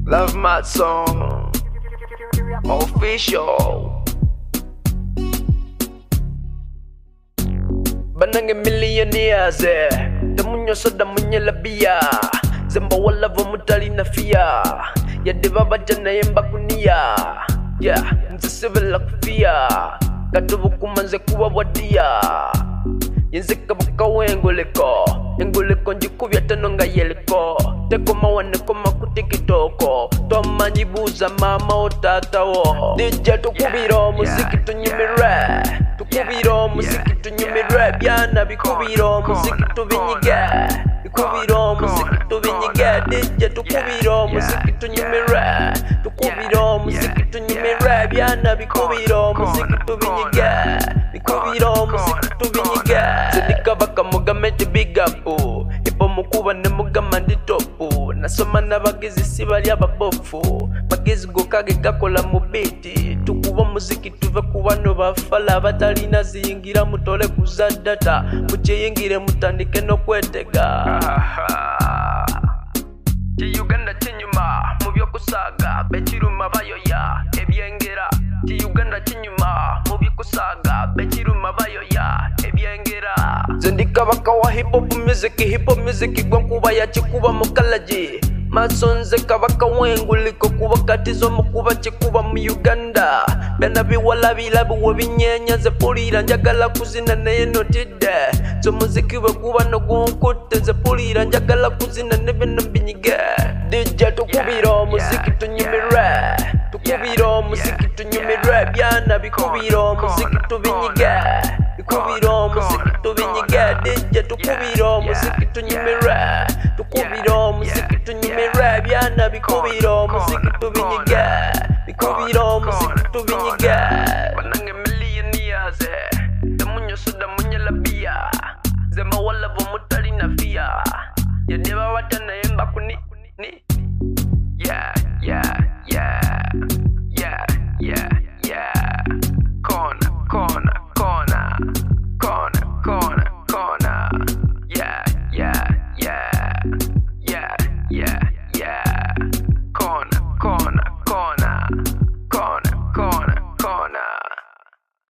Love my song official. Banang millionaires damunyo so damunye labia zamba wala vomutali na fia ya deva bajana yemba kunia ya nzisibela kufia katubu kumanze kuba wadia yenzeka bukawengoleko engoleko njikubya tanonga yeleko teko mawane koma kutikitoko tomanyibuza mama otatawo dija tukubira muziki tunyumire tukubira muziki tunyumire byana bikubira muziki tubinyige bikubira muziki tubinyige dija tukubira muziki tunyumire tukubira muziki tunyumire byana bikubira muziki tubinyige bikubira muziki tubinyige zedika bakamugamete big up ipo mukuba ne mugama ndi topu nasoma n'abagizi sibali ababofu magezi gokage gakola mu beat tukuba muziki tuve ku bano bafala batalina ziyingira mutole kuza data mukiyingire mutandike no kwetega Uganda kinyuma mu byokusaga bekiruma bayoya ebyengera Uganda kinyuma mu byokusaga bekiruma bayoya ebyengera zendika bakawa hip hop music gwankuba yakikuba mu kalaji masonze kabaka wenguliko kuba katizo mukuba kikuba mu Uganda bena biwala bilabu webinyenya ze pulira njagala kuzina naye notide zo muziki bekuba no gunkutte ze pulira njagala kuzina ne bena binyige dija tukubira muziki tunyumire tukubira muziki tunyumire byana bikubira muziki tubinyige bikubira muziki tubinyige dija tukubira muziki tunyumire tukubira muziki tunyumire byana bikubira muziki tubinyige bikubira muziki tubinyige banange millionaires damunyo so damunye labia zema wala vomutali na fia yadeva watana yemba kuni yeah corner yeah